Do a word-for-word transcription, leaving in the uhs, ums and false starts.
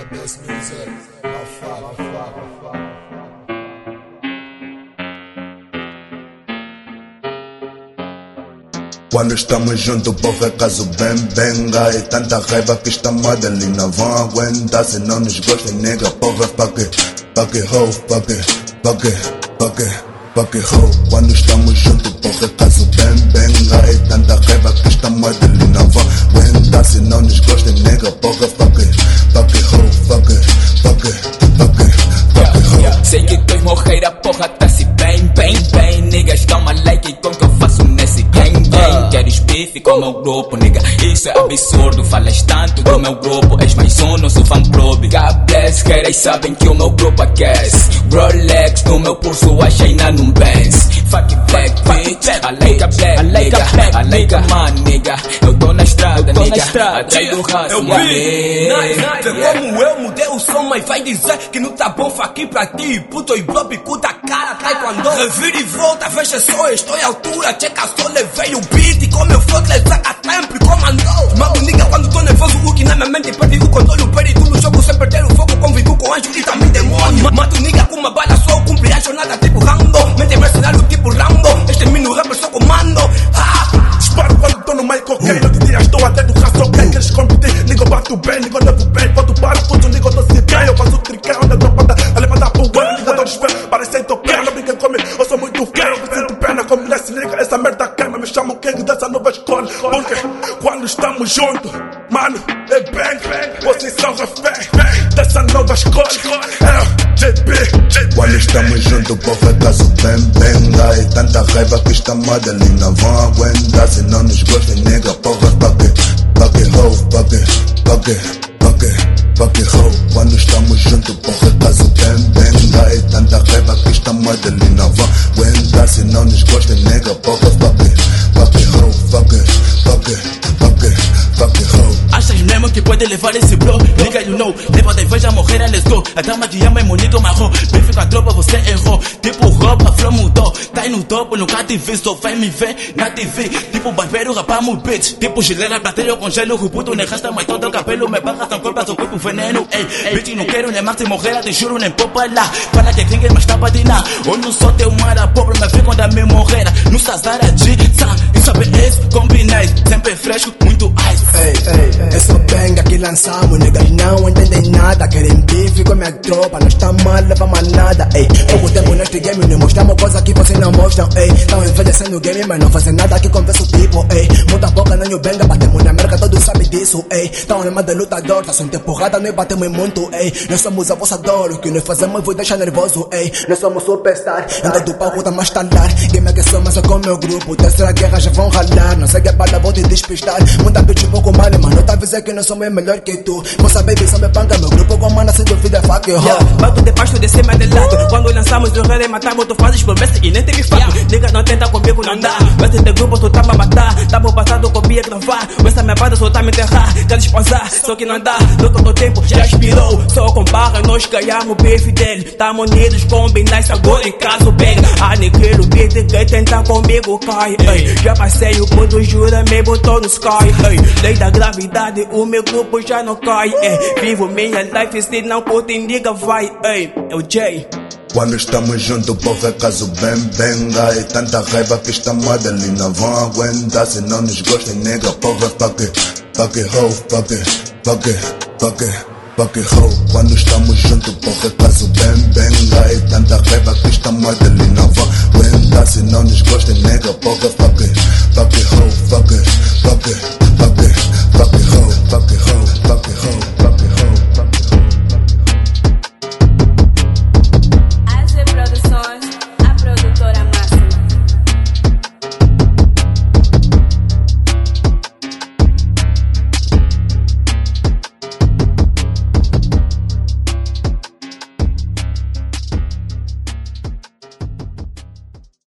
Best music, Rafa, Rafa, Rafa. Quando estamos juntos, povo é caso bem, benga. E tanta raiva que esta Madelina vão aguentar. Se não nos gostam, nega, povo é pra que, pra que ho, pra que, pra que, pra que, pra que ho. Quando estamos juntos, povo é caso bem, benga. E tanta raiva que esta Madelina vão aguentar. Se não nos gostam, nega, povo é pra que, pra que ho, pra que, pra que, pra que, pra que ho. Sei que tu morrer a porra tá-se bem, bem, bem. Niggas dá uma like com que eu faço nesse gang, gang. Queres bife com o meu grupo, nigga, isso é absurdo. Falas tanto do meu grupo, és mais um, não sou fan club. God bless, queres sabem que o meu grupo aquece. Rolex no meu pulso, a China num Benz. Fuck black bitch, I like a black nigga, I like a man nigga. Eu tô na estrada, nigga, atrás do raço, eu vi, vê como eu mudei o som, mas vai dizer que não tá bom aqui pra ti. Puto e bro, bico da cara, cai quando revira e volta, veja só, estou em altura. Checa só, levei o beat, como eu for, le saca tempo e comandou. Mando nigga quando tô nervoso, o que na minha mente perdi o controle. Perdi tudo no jogo sem perder o foco, convivo com anjo e também demônio. Mato nigga com uma bala só, cumpri a jornada tipo Rambo. Mente mercenário tipo Rambo, extermino o rapper só comando. Ah! Disparo quando tô no meio qualquer, não te dias, estou até do raço, ok? Queres competir, ligo bato bem, ligo levo bem. Quando para, puto, ligo tô se bem. Eu faço tricar, onda dropada, a levantar pro ano. Ligo tô desespero, parecem tocar, não brinquem comigo. Eu sou muito quero, eu sinto pena, como nesse liga, essa merda queima. Me chamam king dessa nova escola, porque quando estamos juntos, mano, é bang, bang. Vocês são refém dessa nova escola, é J B. Quando estamos juntos, povo é caso bem, benga. E tanta raiva que esta Madelina vão aguentar. Se não nos gostam, nega, povo é pra que, pra que ho, pra que, pra que, pra que, pra que ho. Quando estamos juntos, povo é caso bem, benga. E tanta raiva que esta Madelina vão aguentar. Se não nos gostam, nega, povo é pra que, pra que ho, pra que, pra que, pra que, pra que ho. Achas mesmo que pode levar esse bro? Nigga, you know, leva da inveja a morrer, let's go. A dama de ama é monito marrom. Bem fica a tropa, você errou. Tipo roupa, flow mudou. Tá aí no topo, nunca te vi, só vai me ver na T V. Tipo barbeiro, rapamos bitch. Tipo geleira, plateia, eu congelo. O puto nem rasta, mas todo o cabelo. Me barra, são corpas, o corpo veneno. Ei, bitch, não quero nem mais te morrer, te juro, nem popa lá. Fala que quem é mais tapa de nada. Ou não sou teu mara pobre, mas vê quando a me morrer. No Sazara de Sam, e sabe isso, combinei. Sempre fresco, muito ice. Ei, ei, ei. Eu sou benga que lançamos, niggas não entendem nada. Querem bife com minha tropa, nós tá mal, leva manada. Ei, pouco tempo neste game, não mostramos coisa que vocês não mostram. Ei, tão envelhecendo o game, mas não fazem nada que conversa o tipo. Ei, muita boca, nem o benga, batemos na América, todos sabem disso. Ei, tão armado de lutador, tá sem ter porrada, nós batemos muito. Ei, nós somos a vossa dor, o que nós fazemos vou deixar nervoso. Ei, nós somos superstar, anda do palco, tá mais talar. Game é que somos, é com meu grupo, terceira guerra já vão ralar. Não segue a bala, vou te despistar. Muita bitch, pouco mal, mano, tá avisando que nós somos melhor que tu. Moça baby, só me panca, meu grupo comanda, se duvida, fuck you, yeah. Bato de baixo, de cima, de lado. Quando lançamos o rei, matamos, tu fazes promessa e nem teve fato. Yeah. Nigga, não tenta comigo, não dá. Veste de grupo, tu tá pra matar. Tamo passado, copia gravar. Essa minha banda só tá me enterrar. Quer esposar, só que não dá. No todo tempo, já expirou. Só com barra, nós ganhamos o bife dele. Tamo unidos, combinar isso agora em caso pega. Aniquilo o beat, quem tenta comigo cai. Ei, já passei o ponto, jura, me botou no sky. Ei, lei da gravidade, o meu grupo já não cai. Ei, vivo minha life, se não curte, nigga, vai. Ei, é o Jay. Quando estamos juntos, povo é caso bem, benga. E tanta raiva que esta Madelina vão aguentar. Se não nos gostam, nega, povo é pra que, pra que ho, pra que, pra que, pra que, pra que ho. Quando estamos juntos, povo é caso bem, benga. E tanta raiva que esta Madelina vão aguentar. Se não nos gostam, nega, povo é pra que, pra que ho, pra que, pra que.